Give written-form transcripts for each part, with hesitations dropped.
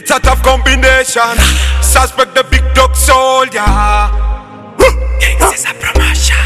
It's a tough combination. Suspect the big dog soldier. This is a promotion.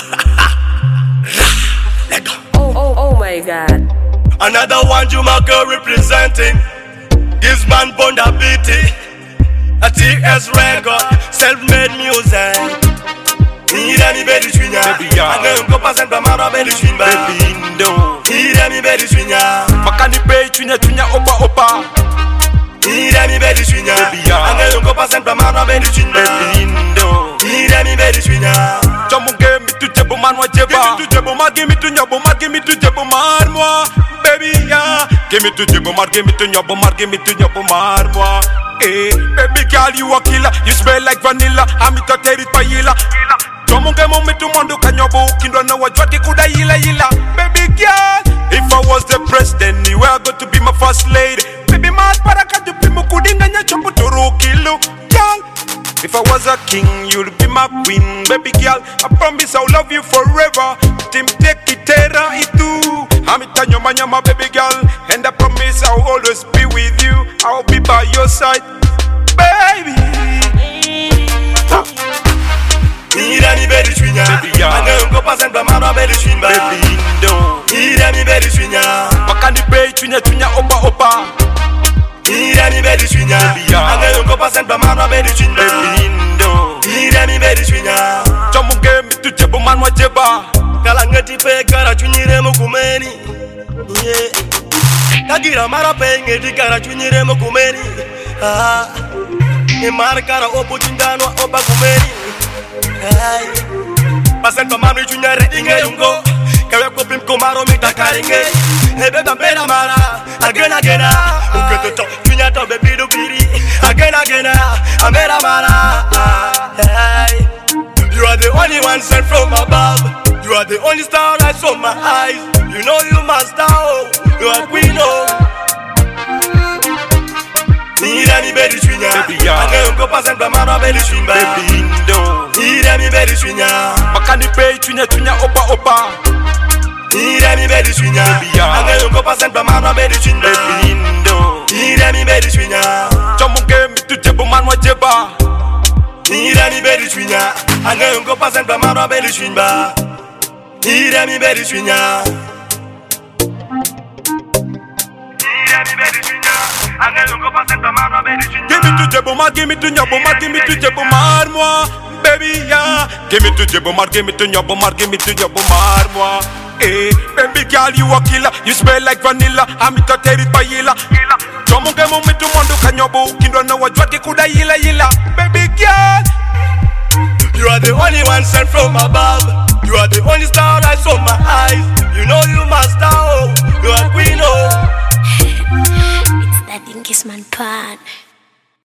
Let go. Oh my God. Another one Jumaka representing. Gives man Bonda BT. A TS record. Self-made music. Ira mi bedi swinya. Anga unko pasen pa mara bedi swinba. Baby no. Ira mi bedi swinya. Makani pay chunya opa. Ira mi bedi swinya. Anga unko pasen pa mara bedi swinba. Baby no. Ira mi bedi swinya. Chomunge mitu jebo manwa jeba. Give me to nyabo mar, give me to jebo mar moi. Baby yeah. Give me to jebo mar, give me to nyabo mar, give me to nyabo mar moi. Hey, baby girl you a killer. You smell like vanilla. I'm it a terit pa yila. Chomunge mo mitu mondo kanyobo kindwa na wajwati kuda yila. Baby girl, if I was the president, you were going to be my first lady. Baby mas para kajupi mukudinga nya chombo toro kilo. Girl, if I was a king, you'd be my queen. Baby girl, I promise I'll love you forever. Tim take itera itu. I'm itanyoma baby girl, and I promise I'll always be with you. I'll be by your side, baby. Ira mi bedi swinya. Anga unko pasen pa mara bedi swinba. Baby no. Ira mi bedi swinya. Makani pay chunya opa. Ira mi bedi swinya. Anga unko pasen pa mara bedi swinba. Baby no. Ira mi bedi swinya. Chomunge mitu jebo manwa jeba. Kala ngati pe kara chunyire mukumeni. Yeah. Kagira mara pe ngati kara chunyire mukumeni. Ah. Imara kara opo chindano opa kumeni. Ay. Pasen pa mami chunyare inge yungo. Kawe ko pim ko maro mi takaringe. Hebe bambera mara. Again. Uketo to chunya to baby do biri. Again. Amera mara. Ay. You are the only one sent from above. You are the only star I saw my eyes. You know you must know. You are queen oh. Ira mi bedi swinya. Anga unko pasen pa mara bedi swinba. Baby no. Ira mi bedi swinya. Makani pay chunya opa. Ira mi bedi swinya. Anga unko pasen pa mara bedi swinba. Baby no. Ira mi bedi swinya. Chomunge mitu jebo manwa jeba. Ira mi bedi swinya. Anga unko pasen pa mara bedi swinba. Ira mi bedi swinya. Ira mi bedi swinya. Anga unko pasen pa mara bedi swinba. Give me to jebo mar, give me to nyabo mar, give me to jebo mar moi. Baby yeah. Give me to jebo mar, give me to nyabo mar, give me to nyabo mar moi. Hey, baby girl you a killer. You smell like vanilla. I'm it a terit pa yila. Chomunge mo mitu mondo kanyobo kindwa na wajwati kuda yila. Baby girl, you are the only one sent from above. You are the only star I saw my eyes. You know you must know. You are queen oh. It's that Kingsman Pan.